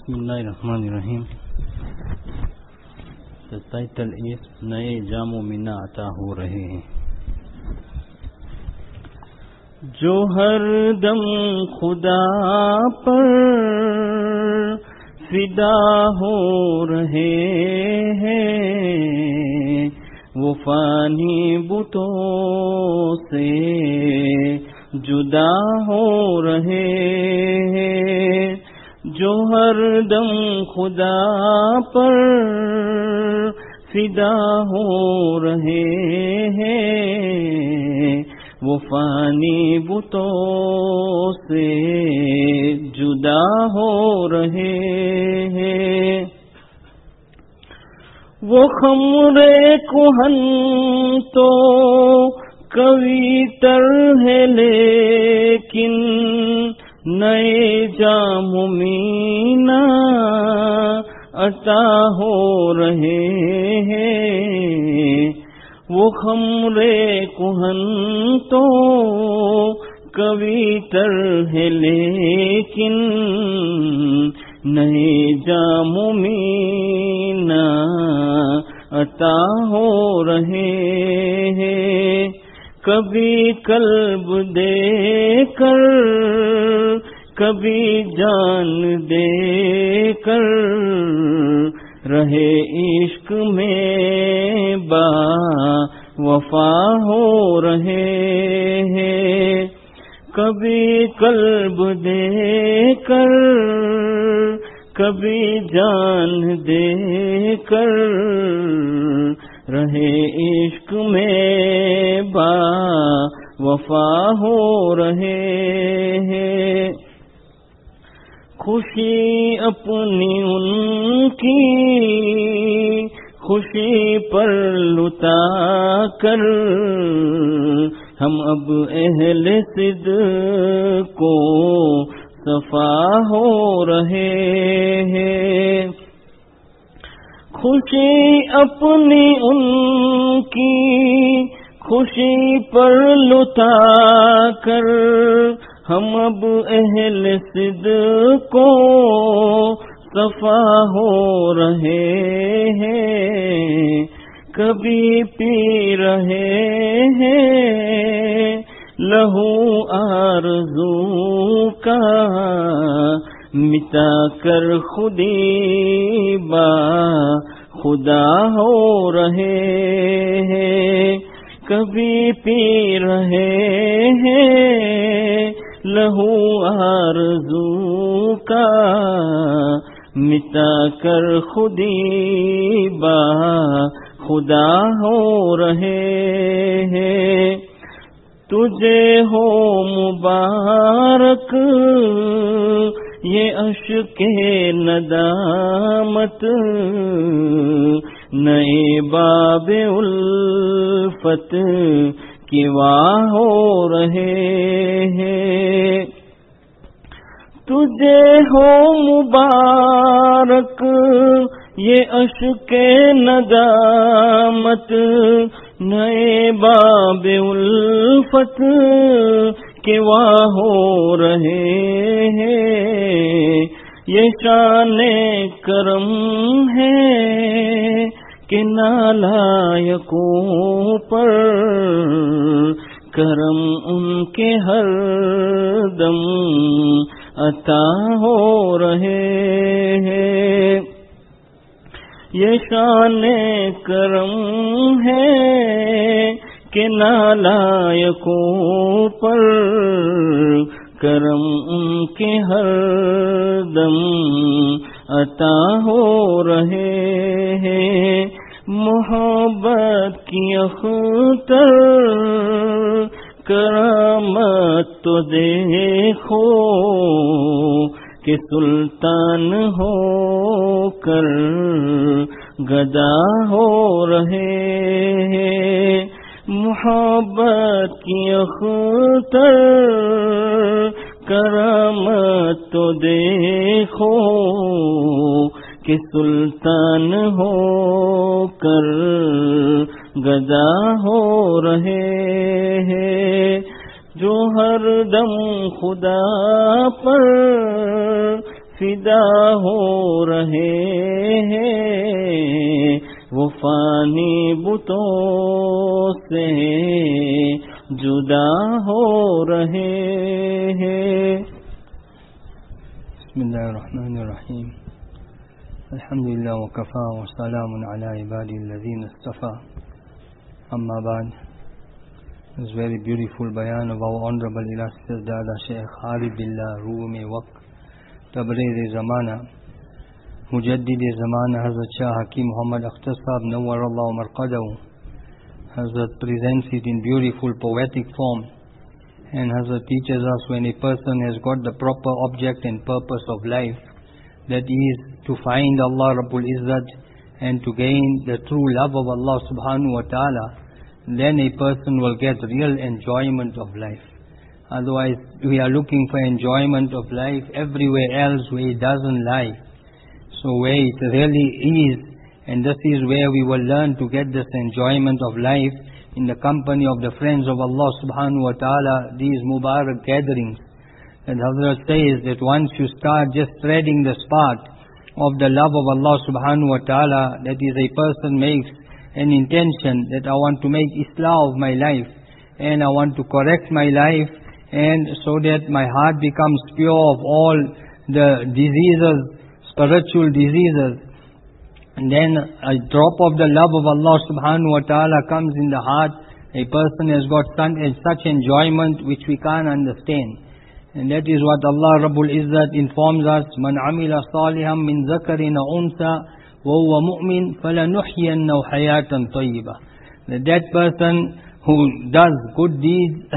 بسم اللہ الرحمن الرحیم. ٹائٹل اس نئے جام و منا عطا ہو رہے ہیں جو ہر دم خدا پر فدا ہو رہے ہیں، وہ فانی بتوں سے جدا ہو رہے ہیں، جو ہر دم خدا پر فدا ہو رہے ہیں، وہ فانی بتوں سے جدا ہو رہے ہیں. وہ خمر کہن تو قوی تر ہے لیکن نئے جام مینا عطا ہو رہے ہیں. وہ خمر کہن تو قوی تر ہے لیکن نئے جام مینا عطا ہو رہے ہیں. کبھی قلب دے کر کبھی جان دے کر رہے عشق میں با وفا ہو رہے ہیں. کبھی قلب دے کر کبھی جان دے کر رہے عشق میں با وفا ہو رہے ہیں. خوشی اپنی ان کی خوشی پر لٹا کر ہم اب اہل صدق کو صفا ہو رہے ہیں. خوشی اپنی ان کی خوشی پر لٹا کر ہم اب اہل صدق کو صفا ہو رہے ہیں. کبھی پی رہے ہیں لہو آرزو کا مٹا کر خودی با خدا ہو رہے ہیں. کبھی پی رہے ہیں لہو آرزو کا مٹا کر خودی با خدا ہو رہے ہیں. تجھے ہو مبارک یہ عشق ندامت، نئے باب الفت کی واہ ہو رہے ہیں. تجھے ہو مبارک یہ عشق ندامت، نئے باب الفت کے واہ ہو رہے ہیں. یہ شان کرم ہے کہ نالائقوں پر کرم ان کے ہر دم عطا ہو رہے ہیں. یہ شان کرم ہے کہ نالائقوں پر کرم ان کے ہر دم عطا ہو رہے ہیں. محبت کی اختر کرامت تو دیکھو کہ سلطان ہو کر گدا ہو رہے ہیں. محبت کی اختر کرامت تو دیکھو کہ سلطان ہو کر گدا ہو رہے ہیں. جو ہر دم خدا پر फिदा हो रहे हैं, वो फानी बुतों से जुदा हो रहे हैं। बिस्मिल्लाहिर्रहमानिर्रहीम। अल्हम्दुलिल्लाह व कफ़ा व सलामुन अला इबादिल्लज़ीना इस्तफ़ा। Amma ba'd. This very beautiful bayan of our honorable illustrious Dada Shaykh Haribullah Rumi Waqt Tabreez-e-Zamana Mujaddid-e-Zamana Hazrat Shah Hakim Muhammad Akhtar Sahab Nawwarallahu Marqadahu. Hazrat presents it in beautiful poetic form, and Hazrat teaches us when a person has got the proper object and purpose of life, that is to find Allah Rabbul Izzat and to gain the true love of Allah subhanahu wa ta'ala, then a person will get real enjoyment of life. Otherwise, we are looking for enjoyment of life everywhere else where it doesn't lie. So where it really is, and this is where we will learn to get this enjoyment of life, in the company of the friends of Allah subhanahu wa ta'ala, these Mubarak gatherings. And Hazrat says that once you start just treading the spot of the love of Allah subhanahu wa ta'ala, that is, a person makes an intention that I want to make Islah of my life, and I want to correct my life, and so that my heart becomes pure of all the diseases, spiritual diseases. And then a drop of the love of Allah subhanahu wa ta'ala comes in the heart. A person has got such enjoyment which we can't understand. And that is what Allah Rabbul Izzat informs us, Man amila saliham min zakarin unsa wa huwa mu'min falanuhyiyannahu hayatan tayyibah. That person who does good deeds,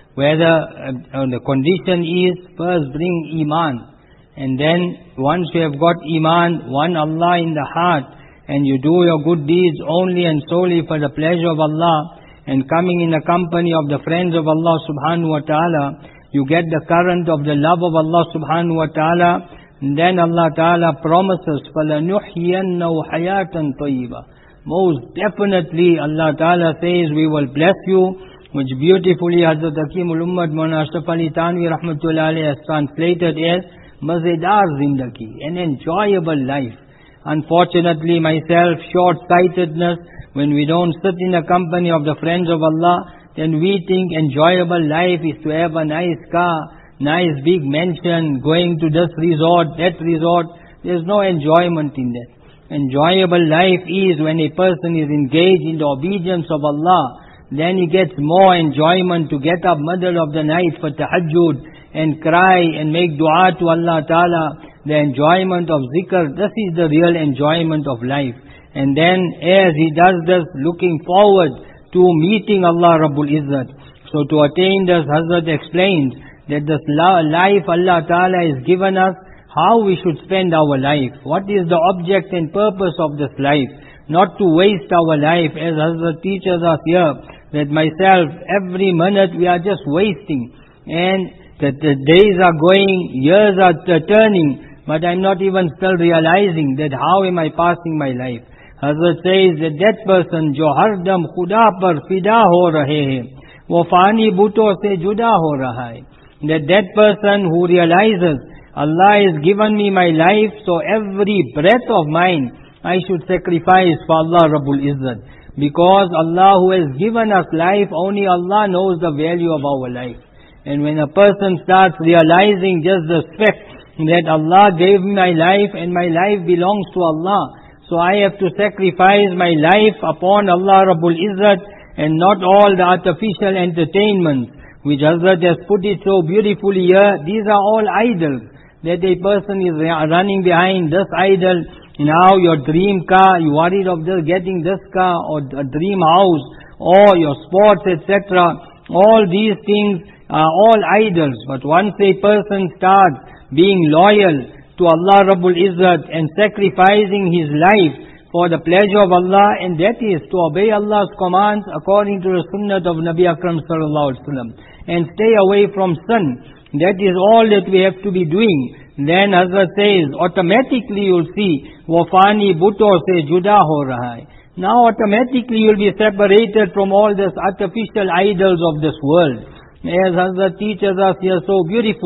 whether the condition is first bring Iman, and then once you have got Iman, one Allah in the heart, and you do your good deeds only and solely for the pleasure of Allah, and coming in the company of the friends of Allah subhanahu wa ta'ala, you get the current of the love of Allah subhanahu wa ta'ala, and then Allah ta'ala promises, فَلَنُحْيِيَنَّهُ حَيَاةً طَيِّبًا. Most definitely Allah ta'ala says, we will bless you, which beautifully Hazrat Hakimul Ummad Maulana Ashraf Ali Thanvi Rahmatullah Alayhi has translated as Mazedar Zindagi, an enjoyable life. Unfortunately, myself, short-sightedness, when we don't sit in the company of the friends of Allah, then we think enjoyable life is to have a nice car, nice big mansion, going to this resort, that resort. There's no enjoyment in that. Enjoyable life is when a person is engaged in the obedience of Allah. Then he gets more enjoyment to get up middle of the night for tahajjud and cry and make dua to Allah Ta'ala. The enjoyment of zikr, this is the real enjoyment of life. And then as he does this, looking forward to meeting Allah Rabbul Izzat. So to attain this, Hazrat explains that this life Allah Ta'ala has given us, how we should spend our life. What is the object and purpose of this life? Not to waste our life, as Hazrat teaches us here, that myself, every minute we are just wasting. And that the days are going, years are turning, but I'm not even still realizing that how am I passing my life. Hazrat says that that person jo hardam khuda par fida ho rahe hai, wo fani buto se juda ho raha hai. That person who realizes Allah has given me my life, so every breath of mine I should sacrifice for Allah Rabbul Izzat. Because Allah who has given us life, only Allah knows the value of our life. And when a person starts realizing just the fact that Allah gave me my life and my life belongs to Allah, so I have to sacrifice my life upon Allah Rabbul Izzat and not all the artificial entertainments, which Hazrat has put it so beautifully here. These are all idols that a person is running behind. This idol, now your dream car, you worried of just getting this car or a dream house or your sports, etc. All these things are all idols. But once a person starts being loyal to Allah Rabbul Izzat and sacrificing his life for the pleasure of Allah, and that is to obey Allah's commands according to the sunnah of Nabi Akram sallallahu alaihi wasallam, and stay away from sin. That is all that we have to be doing. Then Hazrat says, automatically you'll see, wafani buto se juda ho raha hai. Now automatically you'll be separated from all these artificial idols of this world. As Hazrat teaches us here so beautifully,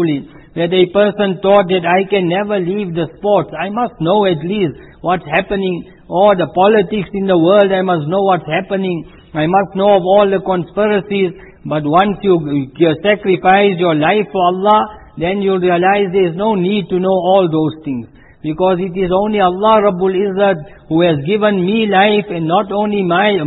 that a person thought that I can never leave the sports. I must know at least what's happening, or the politics in the world, I must know what's happening. I must know of all the conspiracies. But once you sacrifice your life for Allah, then you realize there is no need to know all those things. Because it is only Allah Rabbul Izzat who has given me life, and not only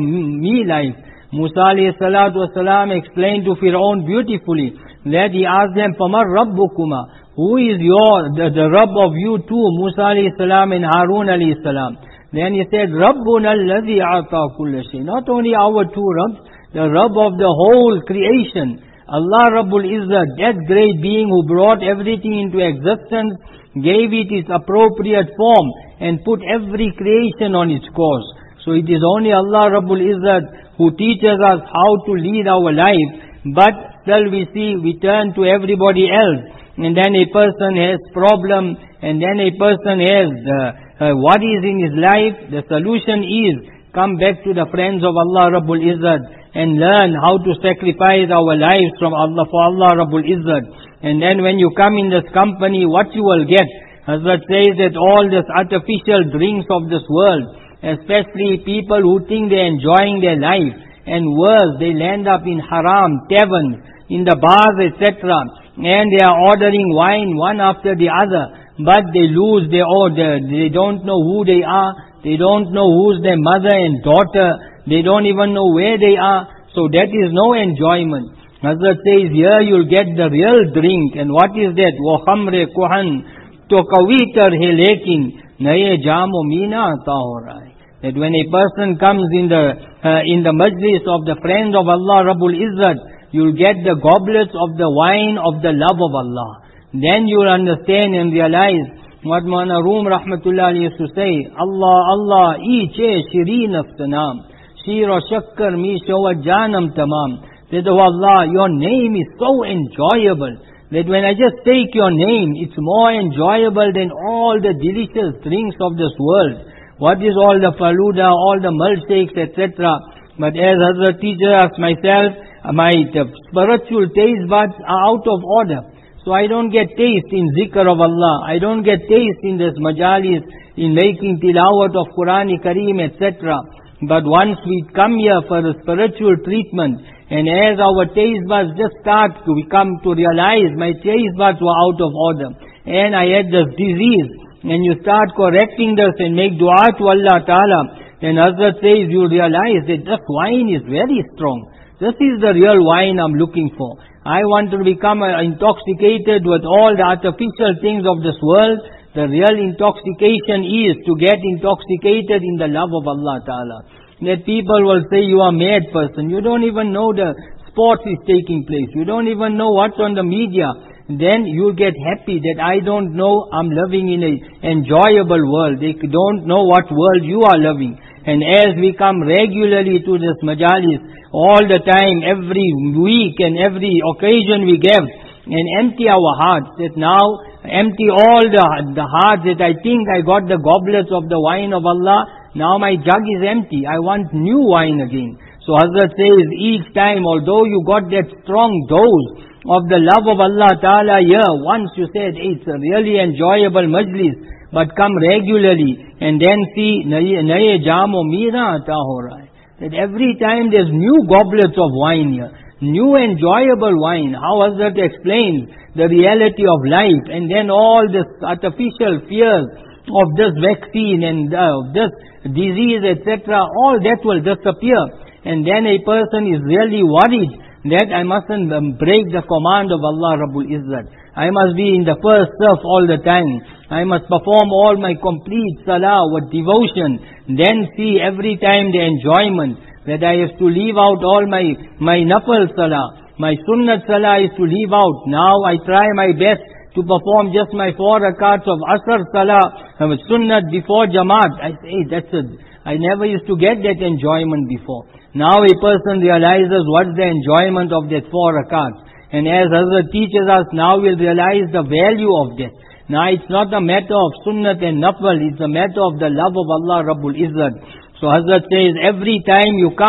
me life. Musa alayhi salatu wasalam explained to Fir'aun beautifully that he asked them, فَمَنْ رَبُّكُمَا? Who is the Rabb of you two, Musa alayhi salam and Harun alayhi salam? Then he said, رَبُّنَا الَّذِي أَعْطَى كُلَّ شَيْءٍ. Not only our two Rabbs, the Rabb of the whole creation. Allah Rabbul Izzat, that great being who brought everything into existence, gave it its appropriate form, and put every creation on its course. So it is only Allah Rabbul Izzat who teaches us how to lead our life. But still we turn to everybody else, and then a person has problem, and then a person has worries in his life. The solution is, come back to the friends of Allah Rabbul Izzat and learn how to sacrifice our lives from Allah for Allah Rabbul Izzat. And then when you come in this company, what you will get? Hazrat says that all this artificial drinks of this world, especially people who think they're enjoying their life, and worse, they land up in haram, taverns, in the bars, etc. And they are ordering wine one after the other, but they lose their order. They don't know who they are. They don't know who's their mother and daughter. They don't even know where they are. So that is no enjoyment. Hazrat says, here you'll get the real drink. And what is that? Wo khamre kuhan to kavitar hai lekin naye jamo meena ata ho raha hai. That when a person comes in the majlis of the friends of Allah Rabbul Izzat, you'll get the goblets of the wine of the love of Allah. Then you'll understand and realize what Maulana Room Rahmatullah used to say, Allah, Allah, each shireen aftanam, shir o shakkar mi shawa janam tamam. That, oh Allah, your name is so enjoyable, that when I just take your name, it's more enjoyable than all the delicious drinks of this world. What is all the faluda, all the milkshakes, etc. But as Hazrat teaches us, myself, my spiritual taste buds are out of order. So I don't get taste in zikr of Allah. I don't get taste in this majalis, in making tilawat of Quran Kareem, etc. But once we come here for the spiritual treatment, and as our taste buds just start to become to realize my taste buds were out of order, and I had this disease, and you start correcting this and make dua to Allah Ta'ala, then Hazrat says you realize that this wine is very strong. This is the real wine I'm looking for. I want to become intoxicated with all the artificial things of this world. The real intoxication is to get intoxicated in the love of Allah Ta'ala. That people will say you are a mad person. You don't even know the sports is taking place. You don't even know what's on the media. Then you'll get happy that I don't know I'm living in an enjoyable world. They don't know what world you are living. And as we come regularly to this majalis, all the time, every week and every occasion we give, and empty our hearts, that now empty all the hearts that I think I got the goblets of the wine of Allah, now my jug is empty. I want new wine again. So Hazrat says, each time, although you got that strong dose of the love of Allah Ta'ala here, once you said, hey, it's a really enjoyable majlis, but come regularly, and then see, naye jamo meera ata ho raha hai. That every time there's new goblets of wine here, new enjoyable wine. How Hazrat explains the reality of life, and then all this artificial fears of this vaccine and this disease, etc., all that will disappear. And then a person is really worried that I mustn't break the command of Allah Rabbul Izzat. I must be in the first surf all the time. I must perform all my complete salah with devotion. Then see every time the enjoyment, that I have to leave out all my nafal salah. My sunnat salah is to leave out. Now I try my best to perform just my 4 rakats of asr salah, sunnat before jamaat. I say, I never used to get that enjoyment before. Now a person realizes what's the enjoyment of that 4 rakats. And as Hazrat teaches us, now we'll realize the value of that. Now it's not a matter of sunnat and nafal, it's a matter of the love of Allah Rabbul Izzat. So Hazrat says, every time you come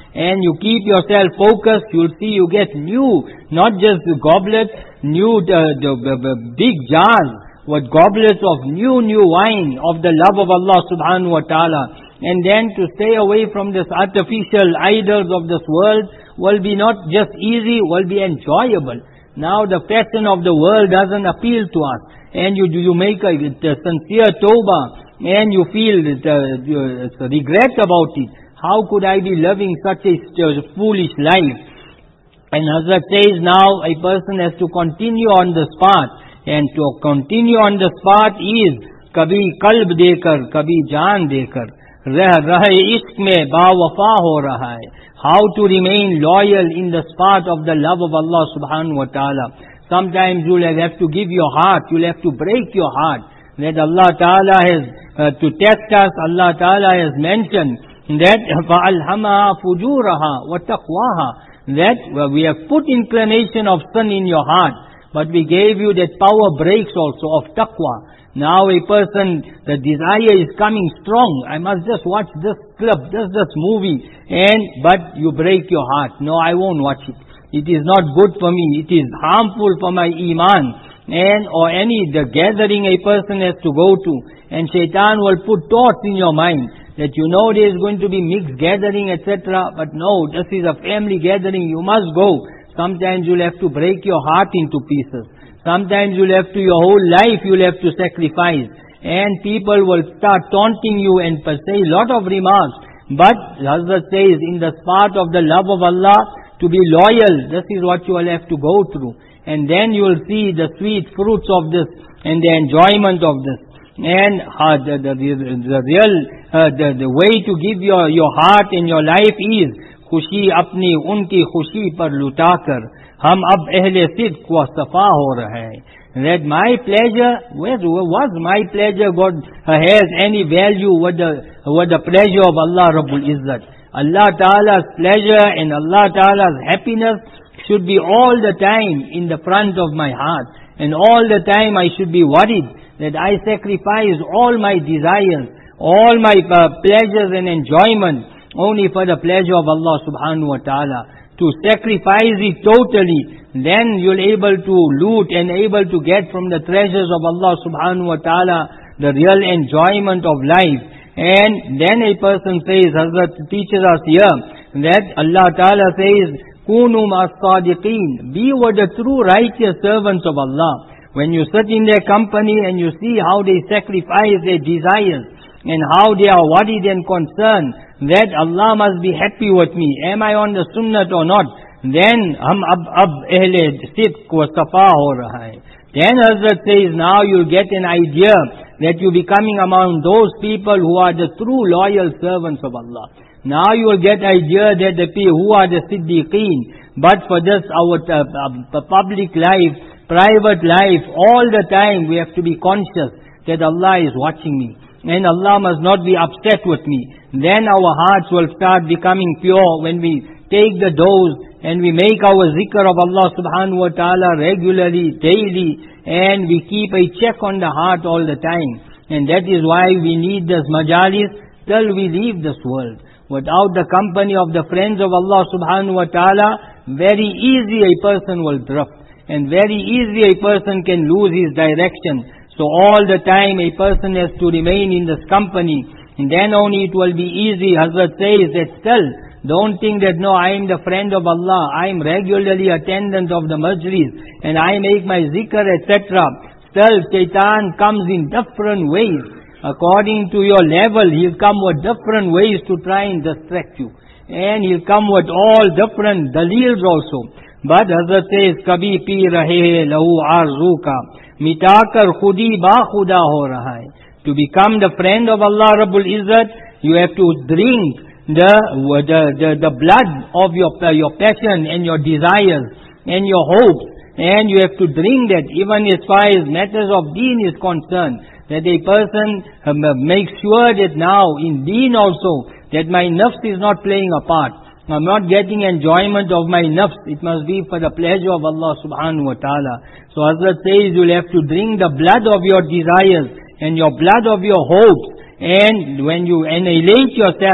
and you keep yourself focused, you'll see you get new, not just the goblets, new big jars, with goblets of new wine of the love of Allah subhanahu wa ta'ala. And then to stay away from this artificial idols of this world will be not just easy, will be enjoyable. Now the fashion of the world doesn't appeal to us, and you make a sincere tawbah, and you feel regret about it. How could I be living such a foolish life? And Hazrat says now a person has to continue on this path, and to continue on this path is kabhi qalb dekar, kabhi jaan dekar, rahe ishq mein bawafa ho raha hai. How to remain loyal in the path of the love of Allah subhanahu wa ta'ala. Sometimes you'll have to give your heart, you'll have to break your heart. That Allah ta'ala has, to test us, Allah ta'ala has mentioned that فَأَلْهَمَهَا فُجُورَهَا وَتَقْوَاهَا, that we have put inclination of sin in your heart, but we gave you that power breaks also of taqwa. Now a person, the desire is coming strong. I must just watch this clip, just this movie, but you break your heart. No, I won't watch it. It is not good for me. It is harmful for my iman. Or the gathering a person has to go to, and shaitan will put thoughts in your mind that there is going to be mixed gathering, etc. But no, this is a family gathering, you must go. Sometimes you'll have to break your heart into pieces. Sometimes you'll have to, your whole life you'll have to sacrifice. And people will start taunting you and say a lot of remarks. But Hazrat says, in the path of the love of Allah, to be loyal, this is what you will have to go through. And then you will see the sweet fruits of this and the enjoyment of this. And the way to give your heart and your life is खुशी अपनी उनकी खुशी पर लुटाकर हम अब अहले सिद्क व सफा हो रहे हैं. That my pleasure, where was my pleasure God has any value with the pleasure of Allah Rabbul Izzat. Allah Ta'ala's pleasure and Allah Ta'ala's happiness should be all the time in the front of my heart. And all the time I should be worried that I sacrifice all my desires, all my pleasures and enjoyment only for the pleasure of Allah subhanahu wa ta'ala. To sacrifice it totally, then you'll able to loot and able to get from the treasures of Allah subhanahu wa ta'ala the real enjoyment of life. And then a person says, Hazrat teaches us here, that Allah ta'ala says, Kunu ma'as-sadiqeen, be with the true righteous servants of Allah. When you sit in their company and you see how they sacrifice their desires, and how they are worried and concerned that Allah must be happy with me, am I on the sunnah or not, then hum ab ahle sidq wa safa ho raha hai. Then Hazrat says, now you get an idea that you becoming among those people who are the true loyal servants of Allah. Now you will get idea that the people who are the siddiqeen. But for this our public life, private life, all the time we have to be conscious that Allah is watching me, and Allah must not be upset with me. Then our hearts will start becoming pure when we take the dose and we make our zikr of Allah subhanahu wa ta'ala regularly, daily, and we keep a check on the heart all the time. And that is why we need this majalis till we leave this world. Without the company of the friends of Allah subhanahu wa ta'ala, very easy a person will drift, and very easy a person can lose his direction. So all the time a person has to remain in this company, and then only it will be easy. Hazrat says that still, don't think that no, I am the friend of Allah, I am regularly attendant of the majlis, and I make my zikr, etc. Still, shaitan comes in different ways. According to your level, he'll come with different ways to try and distract you. And he'll come with all different dalils also. But Hazrat says, Kabhi pi rahe lahu arzu ka, mitakar khudi ba khuda ho raha hai. To become the friend of Allah Rabbul Izzat, you have to drink the blood of your passion and your desires and your hopes. And you have to drink that even as far as matters of deen is concerned. That a person makes sure that now in deen also, that my nafs is not playing a part. I'm not getting enjoyment of my nafs. It must be for the pleasure of Allah subhanahu wa ta'ala. So Hazrat says you'll have to drink the blood of your desires and your blood of your hopes. And when you annihilate yourself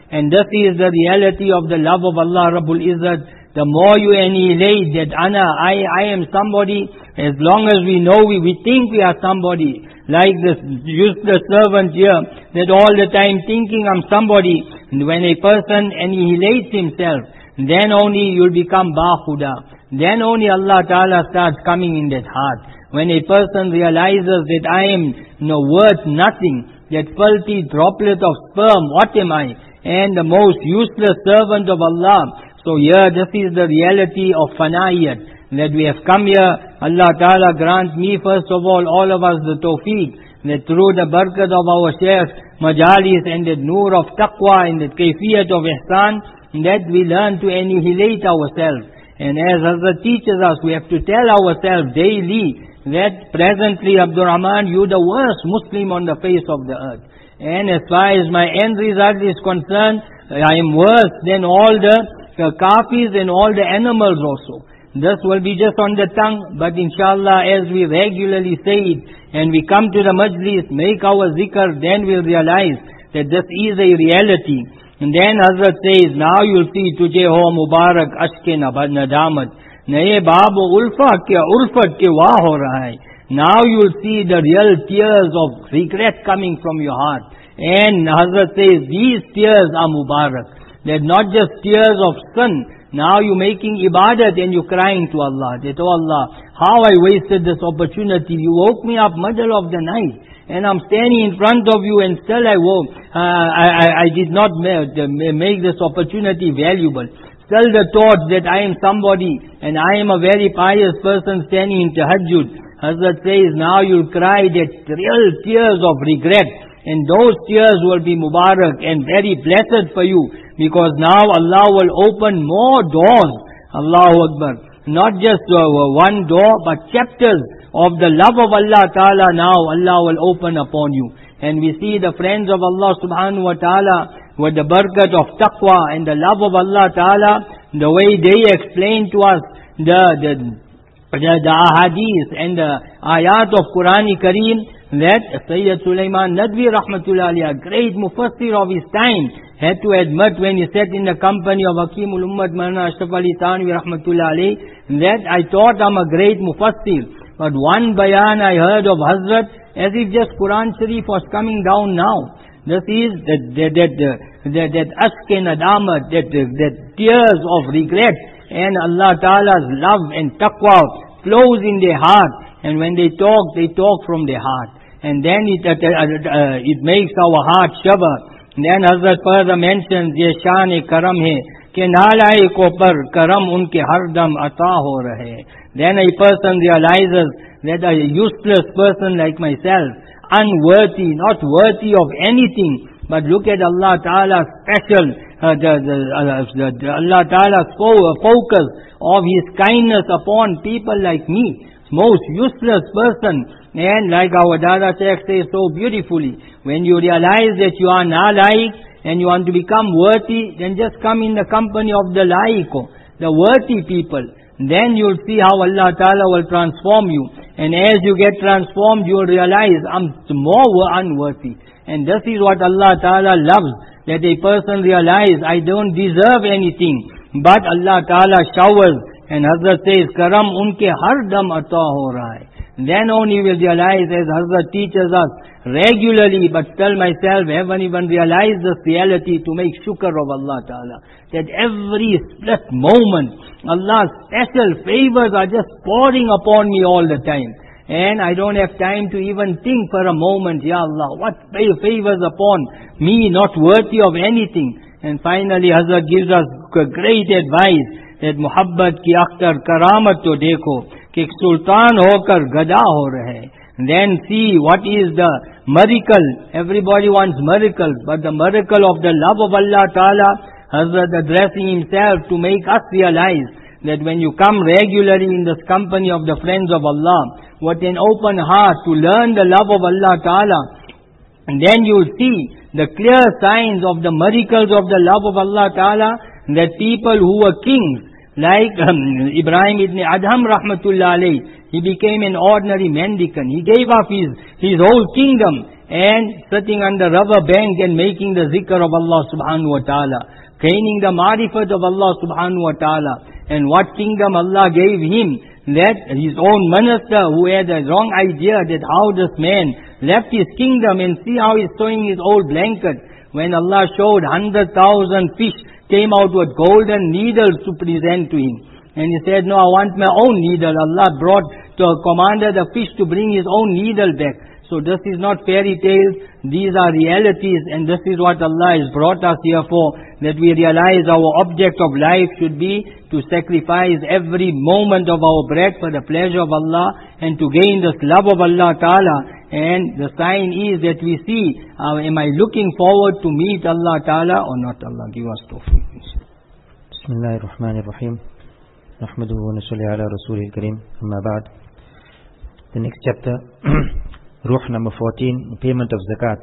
And this is the reality of the love of Allah Rabbul Izzat. The more you annihilate that I am somebody, as long as we know we think we are somebody, like this useless servant here, that all the time thinking I'm somebody. And when a person annihilates himself, then only you'll become Bahuda. Then only Allah Ta'ala starts coming in that heart. When a person realizes that I am worth nothing, that filthy droplet of sperm, what am I? And the most useless servant of Allah. So here, this is the reality of fana'iyat, that we have come here. Allah Ta'ala grant me first of all of us the tawfiq, that through the barakat of our Shaykh Majalis and the nur of taqwa and the kayfiyat of ihsan, that we learn to annihilate ourselves. And as Hazrat teaches us, we have to tell ourselves daily that presently, Abdul Rahman, you the worst Muslim on the face of the earth. And as far as my end result is concerned, I am worse than all the kafis and all the animals also. This will be just on the tongue, but inshallah as we regularly say it, and we come to the majlis, make our zikr, then we'll realize that this is a reality. And then Hazrat says, now you'll see, tujhe ho mubarak ashke nadamat. Naye baab ulfat ke wah ho raha hai. Now you'll see the real tears of regret coming from your heart. And Hazrat says, these tears are mubarak. They're not just tears of sin. Now you're making ibadat and you're crying to Allah. That, oh Allah, how I wasted this opportunity. You woke me up middle of the night. And I'm standing in front of you and still I did not make this opportunity valuable. Still the thought that I am somebody and I am a very pious person standing in tahajjud. Hazrat says, now you'll cry that real tears of regret. And those tears will be mubarak and very blessed for you. Because now Allah will open more doors. Allahu Akbar. Not just one door, but chapters of the love of Allah Ta'ala now Allah will open upon you. And we see the friends of Allah Subhanahu Wa Ta'ala with the barakat of taqwa and the love of Allah Ta'ala, the way they explain to us the ahadith and the ayat of Qur'an Kareem, that Sayyid Sulaiman Nadwi Rahmatullah Alayhi, a great mufassir of his time, had to admit when he sat in the company of Hakimul Ummad Maulana Ashraf Ali Thanwi Rahmatullah Alayhi, that I thought I'm a great mufassir. But one bayan I heard of Hazrat, as if just Quran Sharif was coming down now. This is that ashke nadamat, that tears of regret, and Allah Ta'ala's love and taqwa flows in their heart. And when they talk from their heart. And then it makes our heart shiver. And then Hazrat further mentions, ye shan-e karam hai, ke nalai ko par karam unke hardam ata ho rahe. Then a person realizes that a useless person like myself, unworthy, not worthy of anything, but look at Allah Ta'ala's special, Allah Ta'ala's focus of His kindness upon people like me. Most useless person. And like our Dada Sheikh says so beautifully, when you realize that you are nalaik and you want to become worthy, then just come in the company of the laiko, the worthy people. Then you'll see how Allah Ta'ala will transform you. And as you get transformed, you'll realize I'm more unworthy. And this is what Allah Ta'ala loves, that a person realize I don't deserve anything, but Allah Ta'ala showers. And Hazrat says, karam unke har dam ata ho raha hai. Then only will realize, as Hazrat teaches us regularly, but tell myself, haven't even realized this reality to make shukr of Allah Ta'ala. That every split moment, Allah's special favors are just pouring upon me all the time. And I don't have time to even think for a moment, Ya Allah, what favors upon me, not worthy of anything. And finally Hazrat gives us great advice, that muhabbat ki akhtar karamat to dekho, ki sultan hokar gada ho rahe. Then see what is the miracle. Everybody wants miracles, but the miracle of the love of Allah Ta'ala, Hazrat addressing himself to make us realize that when you come regularly in this company of the friends of Allah, with an open heart to learn the love of Allah Ta'ala, and then you will see the clear signs of the miracles of the love of Allah Ta'ala, that people who were kings, like Ibrahim ibn Adham Rahmatullah alayhi, he became an ordinary mendicant. He gave up his whole kingdom and sitting on the river bank and making the zikr of Allah subhanahu wa ta'ala, gaining the marifat of Allah subhanahu wa ta'ala. And what kingdom Allah gave him, that his own minister who had a wrong idea that how this man left his kingdom, and see how he's sewing his old blanket. When Allah showed 100,000 fish came out with golden needles to present to him. And he said, no, I want my own needle. Allah commanded the fish to bring his own needle back. So this is not fairy tales, these are realities, and this is what Allah has brought us here for, that we realize our object of life should be to sacrifice every moment of our breath for the pleasure of Allah, and to gain this love of Allah Ta'ala. And the sign is that we see, am I looking forward to meet Allah Ta'ala or not? Allah give us tawfiq. Bismillahirrahmanirrahim. Nahmaduhu wa nusalli ala rasulil kareem. Amma ba'd. The next chapter, Ruh number 14, payment of zakat.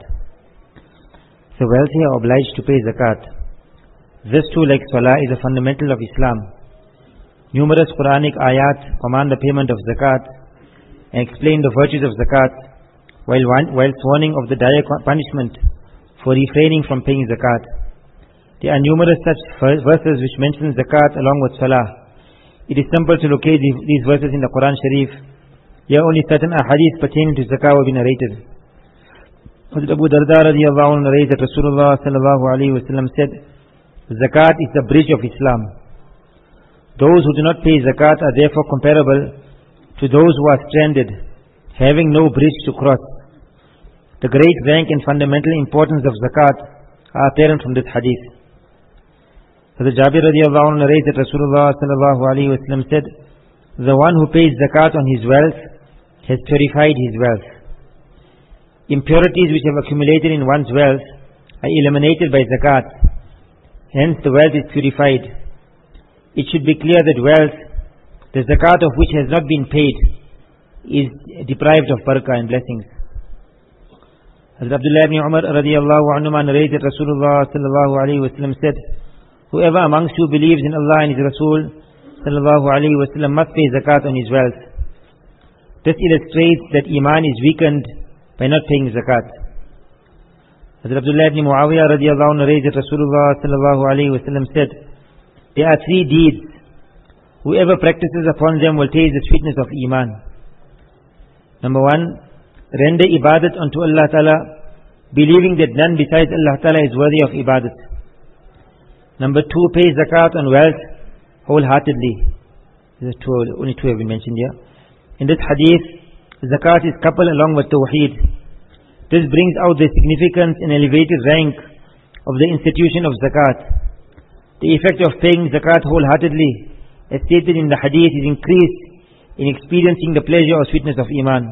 The wealthy are obliged to pay zakat. This too, like salah, is a fundamental of Islam. Numerous Quranic ayat command the payment of zakat and explain the virtues of zakat, whilst warning of the dire punishment for refraining from paying zakat. There are numerous such verses which mention zakat along with salah. It is simple to locate these verses in the Quran Sharif. Here only certain ahadith pertaining to zakah will be narrated. Hazrat Abu Darda radiallahu anhu narrates that Rasulullah sallallahu alayhi wa sallam said, zakat is the bridge of Islam. Those who do not pay zakat are therefore comparable to those who are stranded, having no bridge to cross. The great rank and fundamental importance of zakat are apparent from this hadith. Hazrat Jabir radiallahu anhu narrates that Rasulullah sallallahu alayhi wa sallam said, the one who pays zakat on his wealth has purified his wealth. Impurities which have accumulated in one's wealth are eliminated by zakat. Hence the wealth is purified. It should be clear that wealth, the zakat of which has not been paid, is deprived of barakah and blessings. Hazrat Abdullah ibn Umar radiallahu anhuma narrates that Rasulullah sallallahu alayhi wa sallam said, whoever amongst you believes in Allah and His Rasul sallallahu alayhi wa sallam must pay zakat on his wealth. This illustrates that iman is weakened by not paying zakat. Hazrat Abdullah ibn Muawiyah radiallahu anhu narrates that Rasulullah sallallahu alayhi wa sallam said, there are three deeds. Whoever practices upon them will taste the sweetness of iman. Number one, render ibadat unto Allah Ta'ala, believing that none besides Allah Ta'ala is worthy of ibadat. Number two, pay zakat on wealth wholeheartedly. Only two have been mentioned here. In this hadith, zakat is coupled along with tawheed. This brings out the significance and elevated rank of the institution of zakat. The effect of paying zakat wholeheartedly, as stated in the hadith, is increased in experiencing the pleasure or sweetness of iman.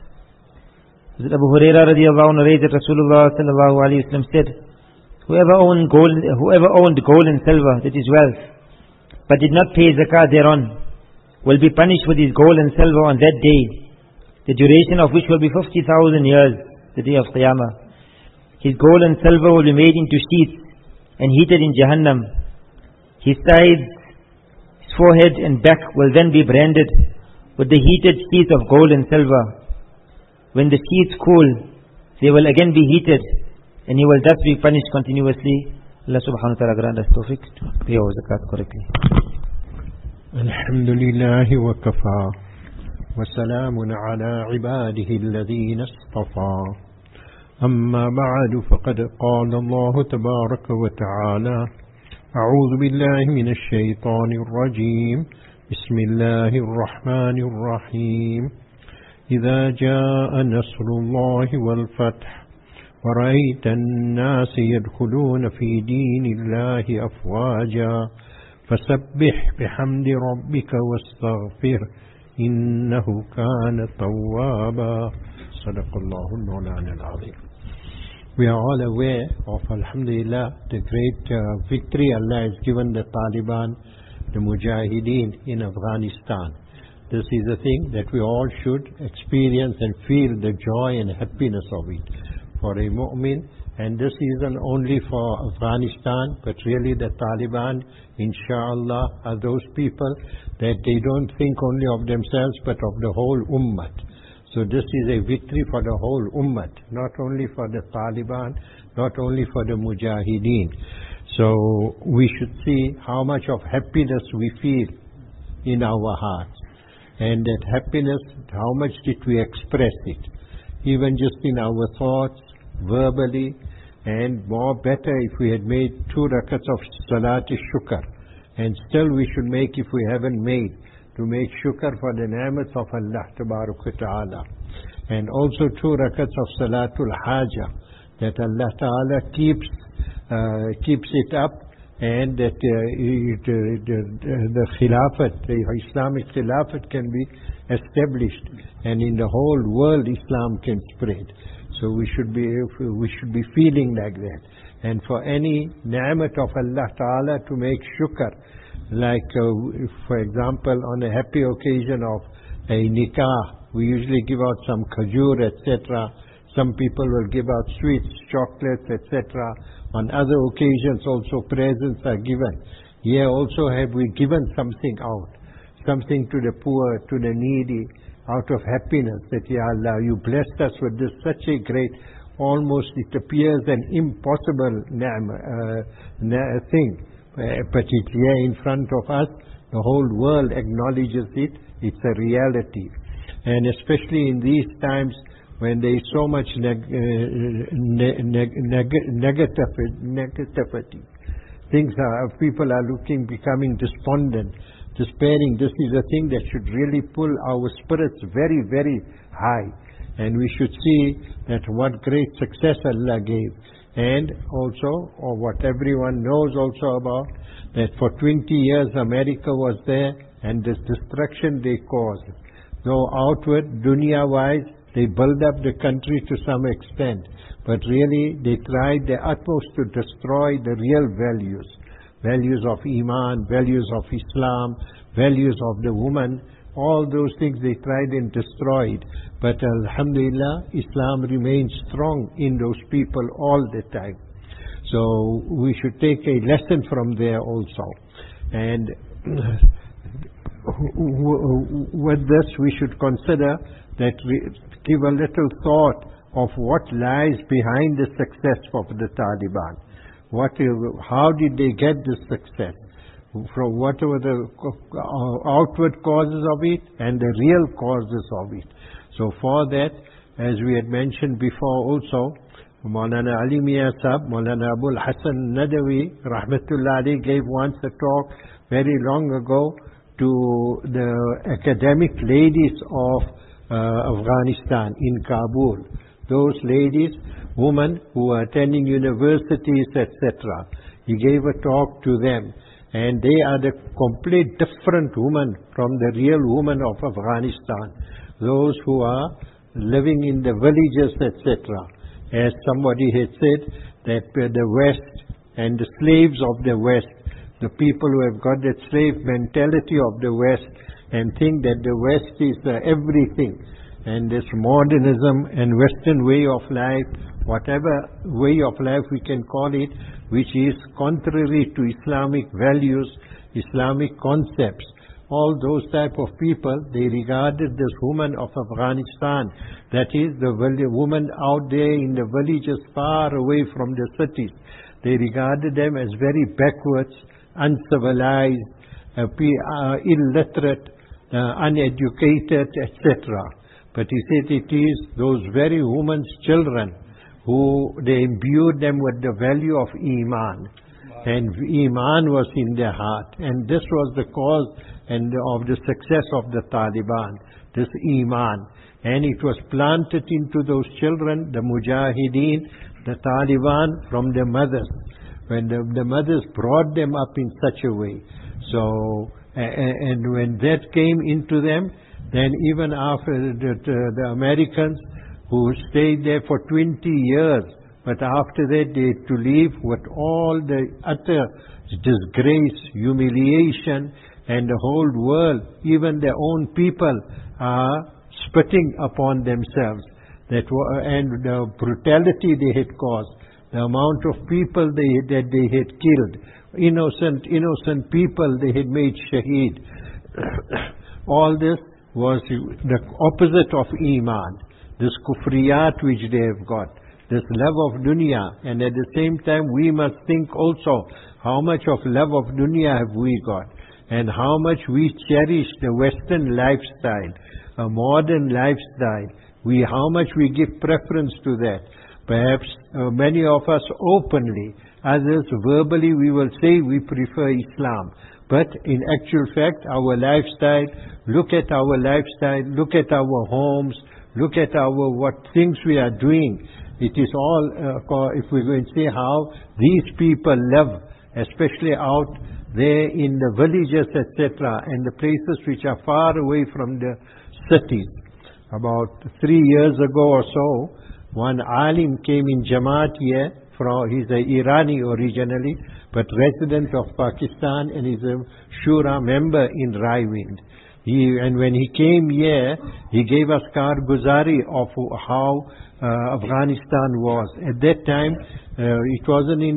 Abu Hurairah radiallahu anhu narrates that Rasulullah sallallahu alayhi wa sallam said, whoever owned gold and silver, that is wealth, but did not pay zakat thereon, will be punished with his gold and silver on that day, the duration of which will be 50,000 years, the day of Qiyamah. His gold and silver will be made into sheets and heated in Jahannam. His sides, his forehead and back will then be branded with the heated sheets of gold and silver. When the sheets cool, they will again be heated, and he will thus be punished continuously. Allah subhanahu wa ta'ala grant us tawfiq to pay our zakat correctly. Alhamdulillah wa kafa wa salamun ala ibadihi alladhina istafa. Amma ba'du, faqad qala Allah tabaraka wa ta'ala, a'udhu billahi minash shaytanir rajim, bismillahir rahmanir rahim. إذا جاء نصر الله والفتح ورأيت الناس يدخلون في دين الله أفواجا فسبح بحمد ربك واستغفر إنه كان توابا. صدق الله المولانا العظيم. We are all aware of, alhamdulillah, the great victory Allah has given the Taliban, the Mujahideen in Afghanistan. This is a thing that we all should experience and feel the joy and happiness of it for a mu'min. And this isn't only for Afghanistan, but really the Taliban, inshallah, are those people that they don't think only of themselves, but of the whole ummah. So this is a victory for the whole ummah, not only for the Taliban, not only for the Mujahideen. So we should see how much of happiness we feel in our hearts. And that happiness, how much did we express it? Even just in our thoughts, verbally, and more better if we had made 2 rakats of Salat-e-Shukr. And still we should make, if we haven't made, to make shukr for the ni'mat of Allah Ta'ala. And also 2 rakats of Salatul Haja, that Allah Ta'ala keeps it up, and that the Khilafat, the Islamic Khilafat can be established, and in the whole world Islam can spread. So we should be feeling like that. And for any ni'mat of Allah Ta'ala to make shukr, like for example on a happy occasion of a nikah, we usually give out some khajur, etc. Some people will give out sweets, chocolates, etc. On other occasions also presents are given. Here also have we given something out, something to the poor, to the needy, out of happiness, that Ya Allah, you blessed us with this such a great, almost it appears an impossible thing, but it's here in front of us. The whole world acknowledges it. It's a reality. And especially in these times when there is so much negativity, people are becoming despondent, despairing. This is a thing that should really pull our spirits very, very high. And we should see that what great success Allah gave. And also, or what everyone knows also about, that for 20 years America was there, and this destruction they caused. Though outward, dunya-wise, they built up the country to some extent, but really they tried their utmost to destroy the real values. Values of Iman, values of Islam, values of the woman, all those things they tried and destroyed. But Alhamdulillah, Islam remains strong in those people all the time. So we should take a lesson from there also. And with this we should consider that we give a little thought of what lies behind the success of the Taliban. How did they get this success? From what were the outward causes of it and the real causes of it. So for that, as we had mentioned before also, Maulana Ali Mian Sahab, Maulana Abul Hassan Nadawi, Rahmatullah Ali, gave once a talk very long ago to the academic ladies of Afghanistan in Kabul. Those ladies, women who are attending universities, etc. He gave a talk to them. And they are the complete different women from the real women of Afghanistan. Those who are living in the villages, etc. As somebody had said, that the West and the slaves of the West, the people who have got that slave mentality of the West and think that the West is everything, and this modernism and Western way of life, whatever way of life we can call it, which is contrary to Islamic values, Islamic concepts. All those type of people, they regarded this woman of Afghanistan, that is the woman out there in the villages far away from the cities. They regarded them as very backwards, uncivilized, illiterate, uneducated, etc. But he said it is those very women's children who they imbued them with the value of Iman. And Iman was in their heart. And this was the cause of the success of the Taliban, this Iman. And it was planted into those children, the Mujahideen, the Taliban, from their mothers. When the mothers brought them up in such a way. So, and when that came into them, then even after the Americans who stayed there for 20 years, but after that they had to leave with all the utter disgrace, humiliation, and the whole world, even their own people are spitting upon themselves. And the brutality they had caused, the amount of people that they had killed, innocent people they had made shaheed. All this was the opposite of Iman. This kufriyat which they have got, this love of dunya, and at the same time we must think also how much of love of dunya have we got, and how much we cherish the Western lifestyle, a modern lifestyle. How much we give preference to that. Perhaps many of us openly, others verbally we will say we prefer Islam. But in actual fact, our lifestyle, look at our lifestyle, look at our homes, look at what things we are doing. It is all, if we're going to see how these people live, especially out there in the villages, etc., and the places which are far away from the cities. About 3 years ago or so, one alim came in Jamaat here. He's an Irani originally, but resident of Pakistan, and is a Shura member in Raiwind. And when he came here, he gave us karguzari of how Afghanistan was. At that time, it wasn't in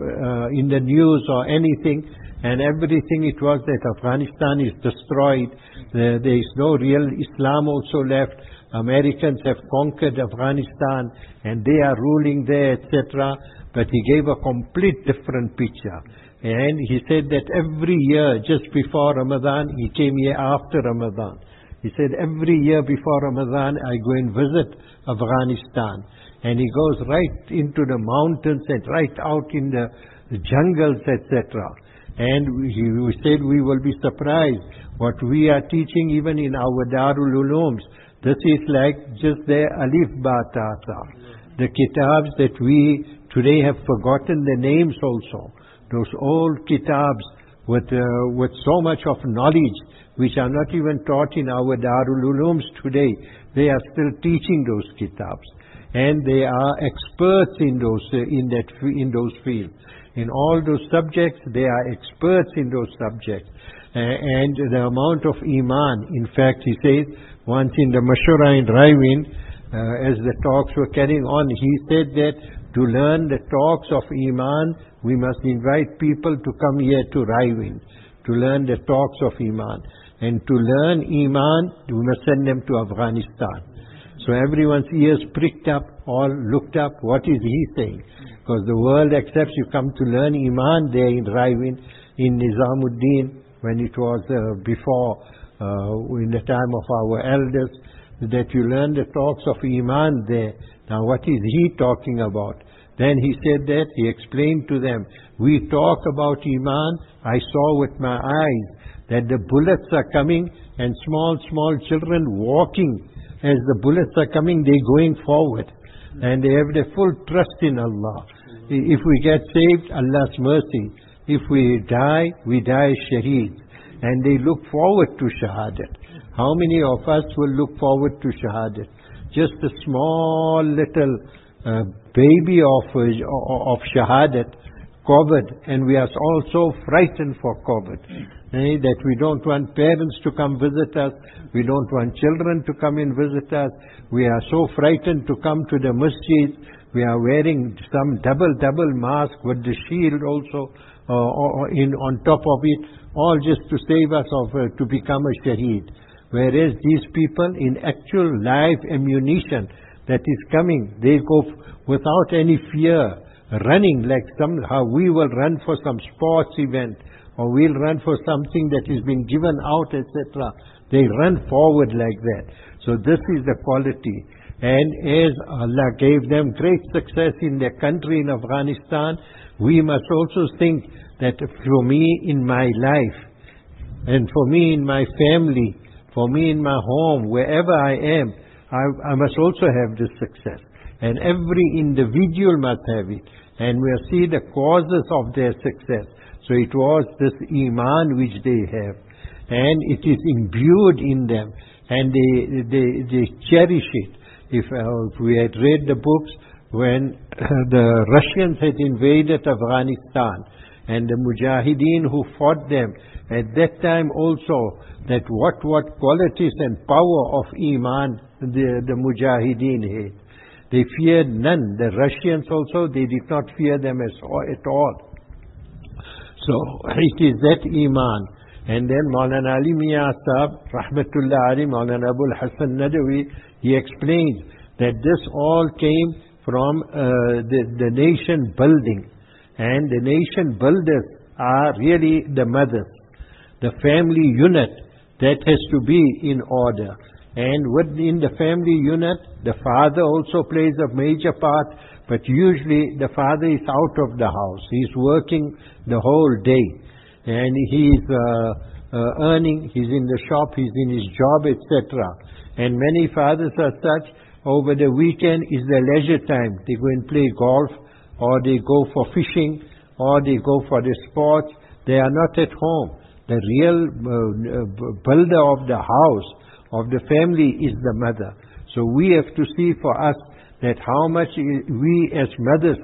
the news or anything, and everything it was that Afghanistan is destroyed. There is no real Islam also left. Americans have conquered Afghanistan and they are ruling there, etc. But he gave a complete different picture. And he said that every year, just before Ramadan, he came here after Ramadan. He said every year before Ramadan, I go and visit Afghanistan. And he goes right into the mountains and right out in the jungles, etc. And he said we will be surprised what we are teaching even in our Darul Ulooms. This is like just their alif ba ta ta. The kitabs that we today have forgotten the names also. Those old kitabs with so much of knowledge which are not even taught in our Darul Ulooms today. They are still teaching those kitabs. And they are experts in those fields. In all those subjects, they are experts in those subjects. And the amount of Iman, in fact, he says, once in the Mashura in Raiwind, as the talks were carrying on, he said that to learn the talks of Iman, we must invite people to come here to Raiwind, to learn the talks of Iman. And to learn Iman, we must send them to Afghanistan. So everyone's ears pricked up, all looked up, what is he saying? Because the world accepts you come to learn Iman there in Raiwind, in Nizamuddin, when it was before, in the time of our elders, that you learn the talks of Iman there. Now what is he talking about? Then he said that, he explained to them, we talk about Iman, I saw with my eyes that the bullets are coming and small children walking. As the bullets are coming, they're going forward. And they have the full trust in Allah. If we get saved, Allah's mercy. If we die shaheed. And they look forward to shahadat. How many of us will look forward to shahadat? Just a small little baby of shahadat, COVID, and we are also frightened for COVID. That we don't want parents to come visit us, we don't want children to come and visit us, we are so frightened to come to the masjid, we are wearing some double mask with the shield also on top of it, all just to save us to become a shaheed. Whereas these people in actual live ammunition that is coming, they go without any fear, running like how we will run for some sports event, or we'll run for something that is being given out, etc. They run forward like that. So this is the quality. And as Allah gave them great success in their country in Afghanistan, we must also think that for me in my life, and for me in my family, for me in my home, wherever I am, I must also have this success. And every individual must have it. And we'll see the causes of their success. So it was this Iman which they have. And it is imbued in them. And they cherish it. If we had read the books when the Russians had invaded Afghanistan, and the Mujahideen who fought them, at that time also, that what qualities and power of Iman the Mujahideen had. They feared none. The Russians also, they did not fear them at all. So it is that Iman. And then Maulana Ali Mian Sahab, Rahmatullah Ali, Maulana Abul Hassan Nadawi, he explains that this all came from the nation building. And the nation builders are really the mothers, the family unit that has to be in order. And within the family unit, the father also plays a major part, but usually the father is out of the house. He's working the whole day. And he's earning, he's in the shop, he's in his job, etc. And many fathers are such, over the weekend is their leisure time. They go and play golf, or they go for fishing, or they go for the sports. They are not at home. The real builder of the house, of the family, is the mother. So we have to see for us that how much we as mothers,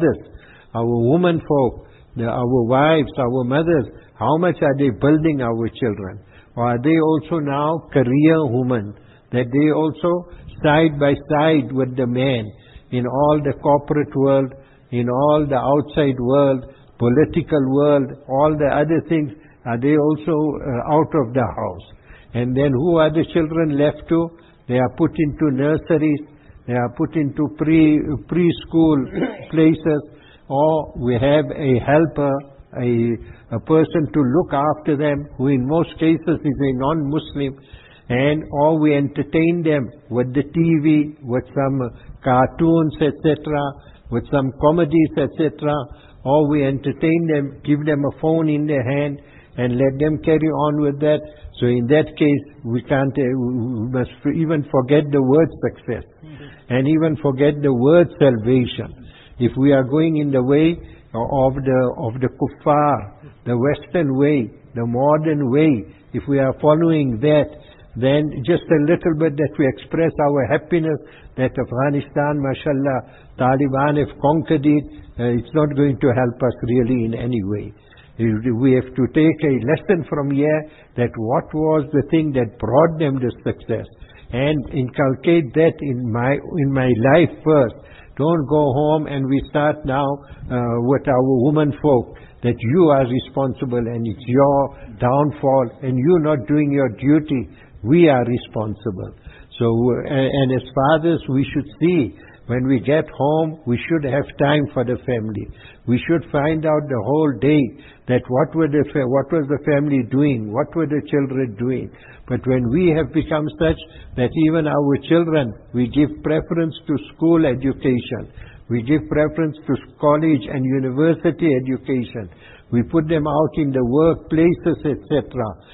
our women folk, our wives, our mothers, how much are they building our children? Or are they also now career women, that they also side by side with the man in all the corporate world, in all the outside world, political world, all the other things, are they also out of the house? And then who are the children left to? They are put into nurseries, they are put into preschool places, or we have a helper, a person to look after them, who in most cases is a non-Muslim, and or we entertain them with the TV, with some cartoons, etc., with some comedies, etc., or we entertain them, give them a phone in their hand, and let them carry on with that. So in that case, we must even forget the word success, and even forget the word salvation. If we are going in the way of the kuffar, the Western way, the modern way, if we are following that, then just a little bit that we express our happiness that Afghanistan, mashallah, Taliban have conquered it, it's not going to help us really in any way. We have to take a lesson from here, that what was the thing that brought them this success, and inculcate that in my life first. Don't go home and we start now with our women folk, that you are responsible and it's your downfall and you're not doing your duty. We are responsible. So, and as fathers, we should see, when we get home, we should have time for the family. We should find out the whole day that what was the family doing, what were the children doing. But when we have become such that even our children, we give preference to school education, we give preference to college and university education, we put them out in the workplaces, etc.,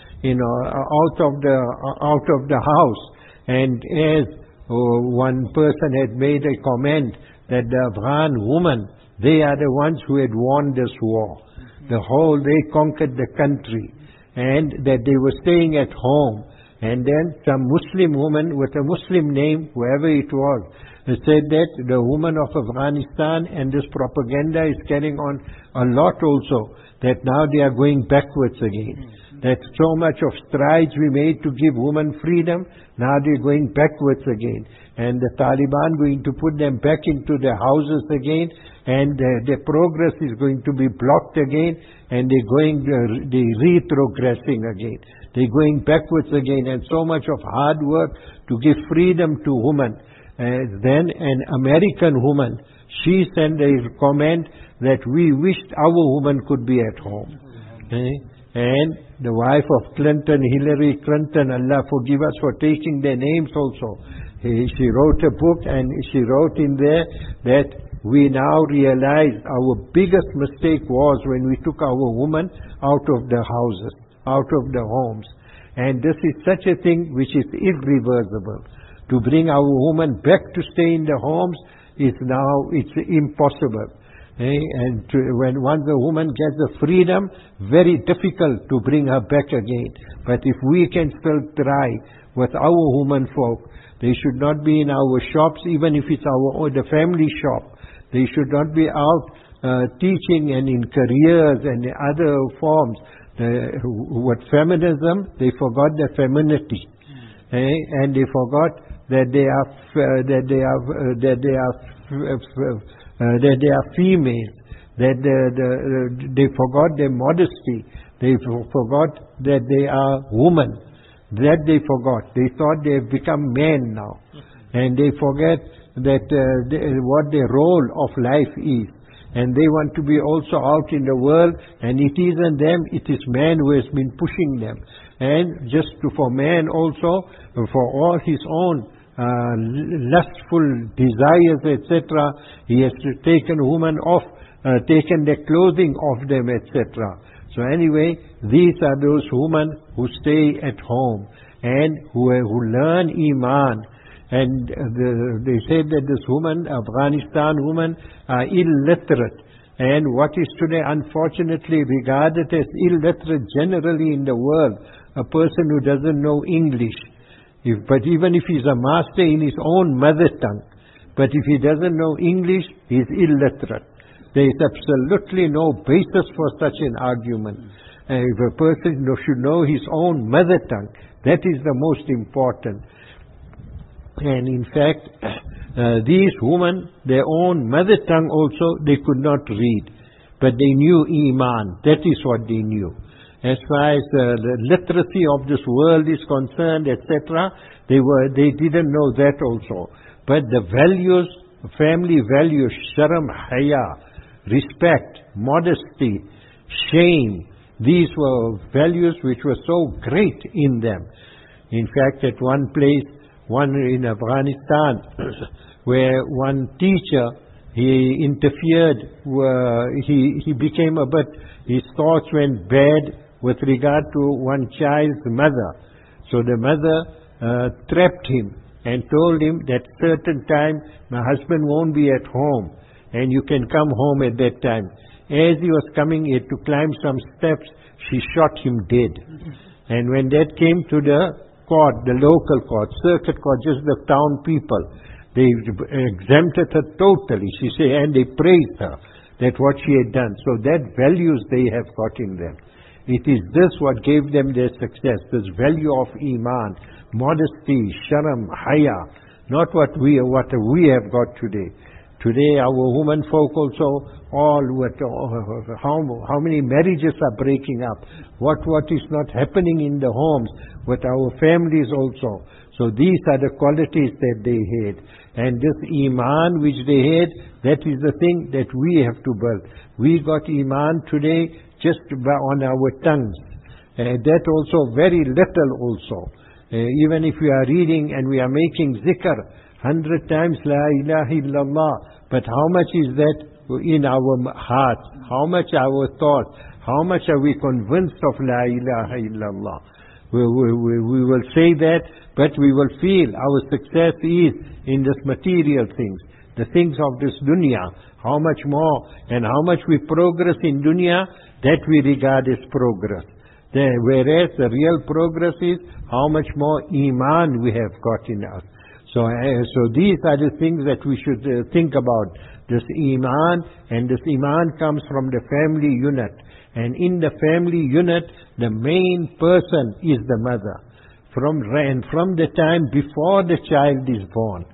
out of the house. And as one person had made a comment that the Afghan women, they are the ones who had won this war. They conquered the country, and that they were staying at home. And then some Muslim woman with a Muslim name, whoever it was, said that the woman of Afghanistan, and this propaganda is carrying on a lot also, that now they are going backwards again. That so much of strides we made to give women freedom, now they're going backwards again. And the Taliban going to put them back into their houses again, and their progress is going to be blocked again, and they're retrogressing again. They're going backwards again, and so much of hard work to give freedom to women. Then an American woman, she sent a comment that we wished our woman could be at home. And the wife of Clinton, Hillary Clinton, Allah forgive us for taking their names also. She wrote a book, and she wrote in there that we now realize our biggest mistake was when we took our women out of the houses, out of the homes. And this is such a thing which is irreversible. To bring our women back to stay in the homes is now, it's impossible. And when once a woman gets the freedom, very difficult to bring her back again. But if we can still try with our women folk, they should not be in our shops, even if it's the family shop. They should not be out teaching and in careers and other forms. With feminism, they forgot their femininity, and they forgot that they are females. that they forgot their modesty. They forgot that they are women. That they forgot. They thought they have become men now. And they forget that what their role of life is. And they want to be also out in the world, and it isn't them, it is man who has been pushing them. And just for man also, for all his own lustful desires, etc., he has taken women off, taken their clothing off them, etc. So anyway, these are those women who stay at home and who learn Iman. And they said that this woman, Afghanistan women, are illiterate. And what is today unfortunately regarded as illiterate generally in the world, a person who doesn't know English. But even if he's a master in his own mother tongue, but if he doesn't know English, he's illiterate. There is absolutely no basis for such an argument. If a person should know his own mother tongue, that is the most important. And in fact, these women, their own mother tongue also, they could not read. But they knew Iman. That is what they knew. As far as the literacy of this world is concerned, etc., they didn't know that also. But the values, family values, sharam, haya, respect, modesty, shame, these were values which were so great in them. In fact, at one place, one in Afghanistan, where one teacher, he interfered, he became a bit, his thoughts went bad with regard to one child's mother. So the mother trapped him and told him that certain time my husband won't be at home and you can come home at that time. As he was coming, he had to climb some steps, she shot him dead. And when that came to the court, the local court, circuit court, just the town people, they exempted her totally. She said, and they praised her, that what she had done. So that values they have got in them. It is this what gave them their success, this value of Iman, modesty, sharam, haya, not what we have got today. Today our women folk also, how many marriages are breaking up, what is not happening in the homes, with our families also. So these are the qualities that they had. And this Iman which they had, that is the thing that we have to build. We got Iman today just on our tongues. That also very little also. Even if we are reading and we are making zikr 100 times La ilaha illallah, but how much is that in our hearts? How much our thoughts? How much are we convinced of La ilaha illallah? We will say that, but we will feel our success is in this material things, the things of this dunya. How much more and how much we progress in dunya, that we regard as progress. Whereas the real progress is how much more Iman we have got in us. So these are the things that we should think about. This Iman, and this Iman comes from the family unit. And in the family unit, the main person is the mother. From the time before the child is born.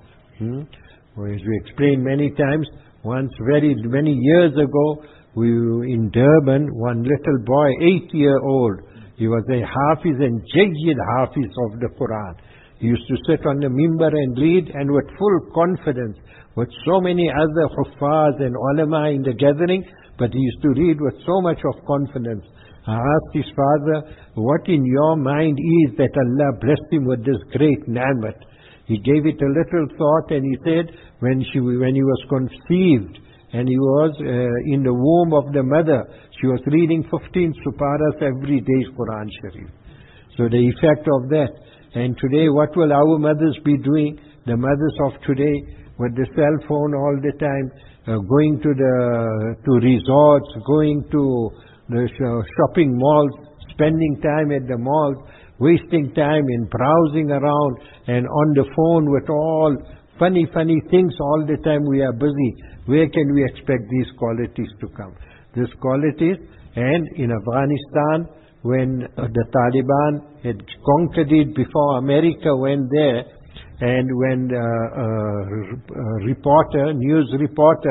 As we explained many times, once many years ago, we were in Durban, one little boy, 8-year-old. He was a Hafiz and Jayyid Hafiz of the Quran. He used to sit on the mimbar and read, and with full confidence, with so many other Huffaz and ulama in the gathering, but he used to read with so much of confidence. I asked his father, what in your mind is that Allah blessed him with this great ni'mat? He gave it a little thought, and he said, when he was conceived, and he was in the womb of the mother, she was reading 15 suparas every day, Quran Sharif. So the effect of that. And today, what will our mothers be doing? The mothers of today, with the cell phone all the time, going to resorts, going to the shopping malls, spending time at the malls, wasting time in browsing around and on the phone with all funny things all the time. We are busy. Where can we expect these qualities to come? These qualities, and in Afghanistan, when the Taliban had conquered it before America went there, and when a news reporter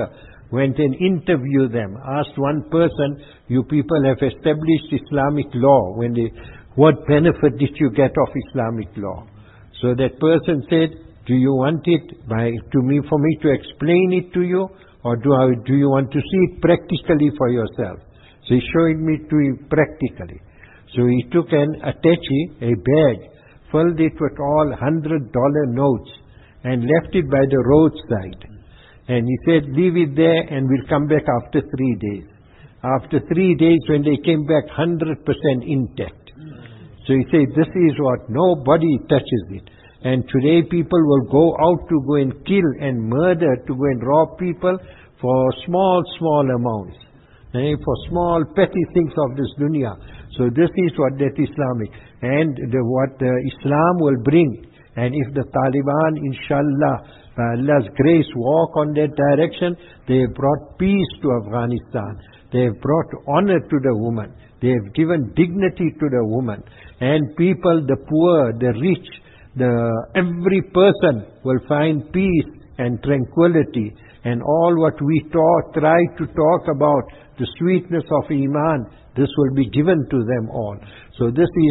went and interviewed them, asked one person, you people have established Islamic law. What benefit did you get of Islamic law? So that person said, do you want it for me to explain it to you, or do you want to see it practically for yourself? So he showed me to him practically. So he took an attache, a bag, filled it with all $100 notes, and left it by the roadside. And he said, leave it there and we'll come back after 3 days. After 3 days, when they came back, 100% intact. So he said, this is what, nobody touches it. And today people will go out to go and kill and murder, to go and rob people for small amounts. For small petty things of this dunya. So this is what that Islamic. And what Islam will bring. And if the Taliban, inshallah, by Allah's grace, walk on that direction, they have brought peace to Afghanistan. They have brought honor to the woman. They have given dignity to the woman. And people, the poor, the rich, every person will find peace and tranquility. And all what we try to talk about, the sweetness of Iman, this will be given to them all. So this is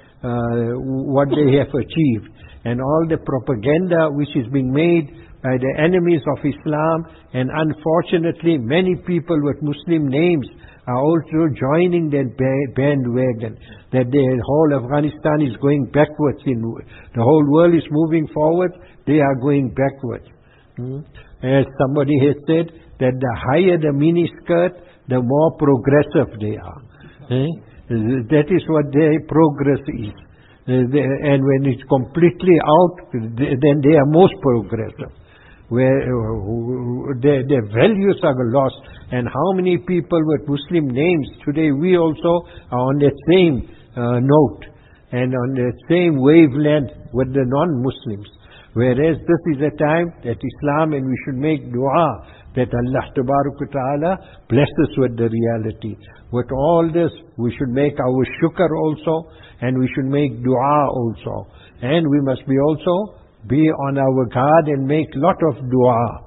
what they have achieved. And all the propaganda which is being made by the enemies of Islam, and unfortunately many people with Muslim names are also joining that bandwagon, that the whole Afghanistan is going backwards. The whole world is moving forward, they are going backwards. As somebody has said, that the higher the miniskirt, the more progressive they are. That is what their progress is. And when it's completely out, then they are most progressive. Where their values are lost. And how many people with Muslim names today, we also are on that same note and on the same wavelength with the non-Muslims. Whereas this is a time that Islam, and we should make dua that Allah Ta'ala bless us with the reality. With all this, we should make our shukr also, and we should make dua also. And we must be also be on our guard and make lot of dua.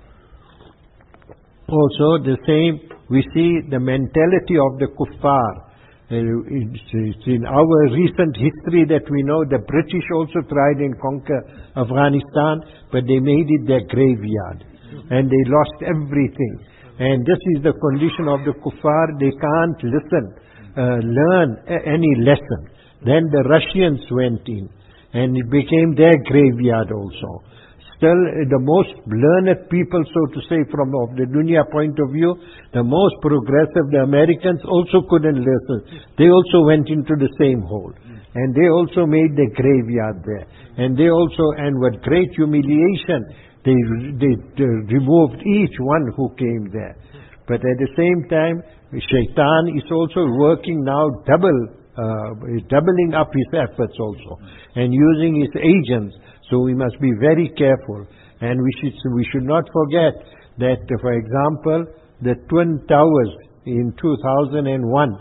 Also the same, we see the mentality of the kuffar. It's in our recent history that we know the British also tried and conquer Afghanistan, but they made it their graveyard. And they lost everything. And this is the condition of the kuffar. They can't learn any lesson. Then the Russians went in, and it became their graveyard also. Still, the most learned people, so to say, from the dunya point of view, the most progressive, the Americans also couldn't listen. They also went into the same hole. And they also made their graveyard there. And they also, and with great humiliation, they removed each one who came there. But at the same time, Shaitan is also working now doubling up his efforts also, and using his agents. So we must be very careful. And we should not forget that, for example, the Twin Towers in 2001,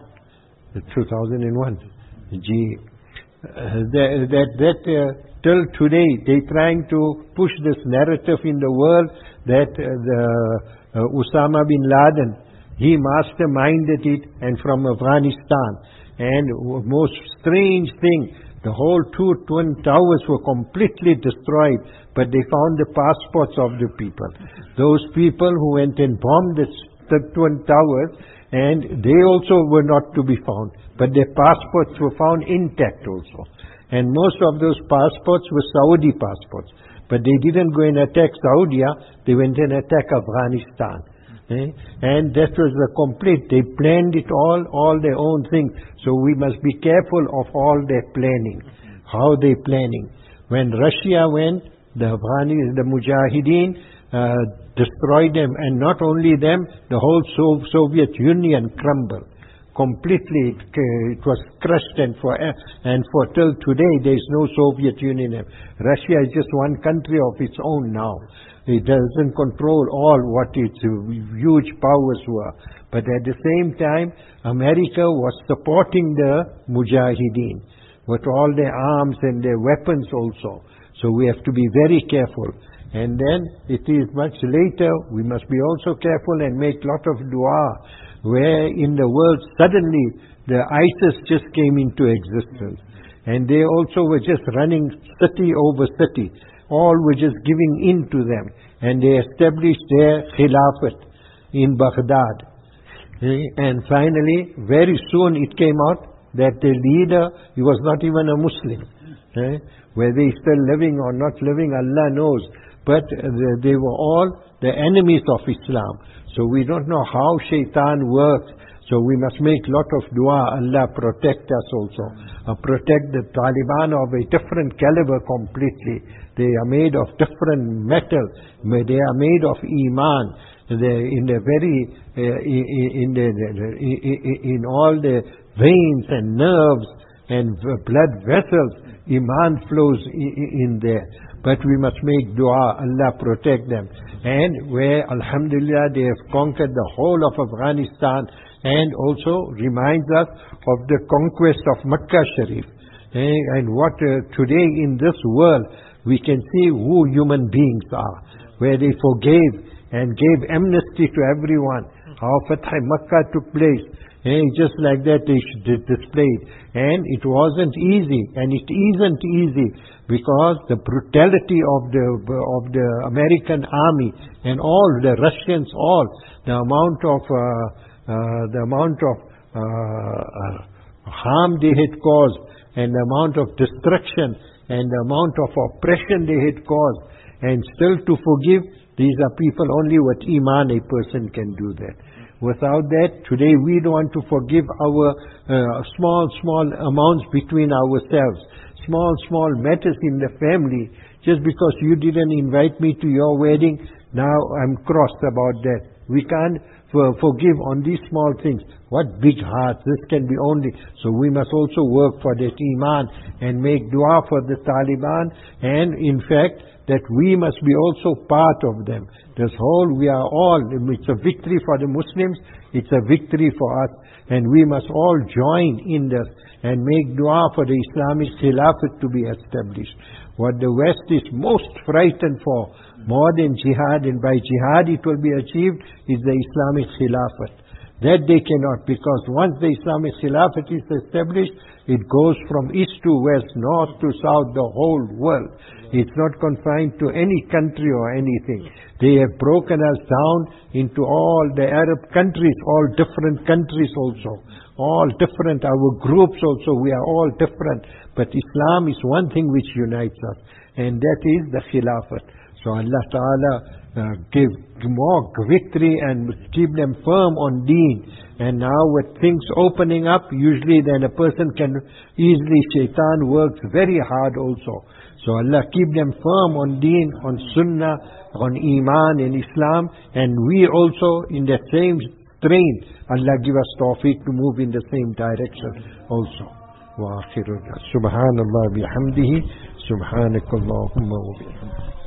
till today, they're trying to push this narrative in the world that Osama bin Laden, he masterminded it, and from Afghanistan. And most strange thing, the whole two Twin Towers were completely destroyed, but they found the passports of the people. Those people who went and bombed the Twin Towers, and they also were not to be found, but their passports were found intact also. And most of those passports were Saudi passports. But they didn't go and attack Saudi, they went and attacked Afghanistan. And that was the complete, they planned it all their own thing. So we must be careful of all their planning, how they planning. When Russia went, the Mujahideen destroyed them, and not only them, the whole Soviet Union crumbled. Completely, it was crushed, and for till today there is no Soviet Union. Russia is just one country of its own now. It doesn't control all what its huge powers were. But at the same time, America was supporting the Mujahideen with all their arms and their weapons also. So we have to be very careful. And then it is much later, we must be also careful and make lot of dua, where in the world suddenly the ISIS just came into existence. And they also were just running city over city. All were just giving in to them. And they established their khilafat in Baghdad. And finally, very soon it came out that the leader, he was not even a Muslim. Whether he's still living or not living, Allah knows. But they were all the enemies of Islam. So we don't know how shaitan works. So we must make lot of dua. Allah protect us also. Protect the Taliban of a different caliber completely. They are made of different metal. They are made of iman. In all the veins and nerves and blood vessels, iman flows in there. But we must make dua, Allah protect them. And where, alhamdulillah, they have conquered the whole of Afghanistan, and also reminds us of the conquest of Makkah Sharif. And what today in this world, we can see who human beings are, where they forgave and gave amnesty to everyone. How Fath Makkah took place. Just like that they displayed. And it wasn't easy, and it isn't easy, because the brutality of the American army and all the Russians, all the amount of harm they had caused, and the amount of destruction and the amount of oppression they had caused, and still to forgive. These are people only with iman a person can do that. Without that, today we don't want to forgive our small amounts between ourselves, small matters in the family. Just because you didn't invite me to your wedding, now I'm crossed about that. We can't forgive on these small things. What big hearts, this can be only. So we must also work for that iman and make dua for the Taliban, and in fact that we must be also part of them. This whole, we are all, it's a victory for the Muslims, it's a victory for us, and we must all join in this and make dua for the Islamic Khilafat to be established. What the West is most frightened for, more than jihad, and by jihad it will be achieved, is the Islamic Khilafat. That they cannot, because once the Islamic Khilafat is established, it goes from east to west, north to south, the whole world. It's not confined to any country or anything. They have broken us down into all the Arab countries, all different countries also. All different, our groups also, we are all different. But Islam is one thing which unites us, and that is the Khilafat. So Allah Ta'ala give more victory and keep them firm on deen. And now with things opening up, usually then a person can easily, shaitan works very hard also. So Allah keep them firm on deen, on sunnah, on iman and Islam. And we also in the same strain, Allah give us tawfiq to move in the same direction also. Wa akhiruna. Subhanallah bihamdihi. Subhanakallahumma wa bihamdihi.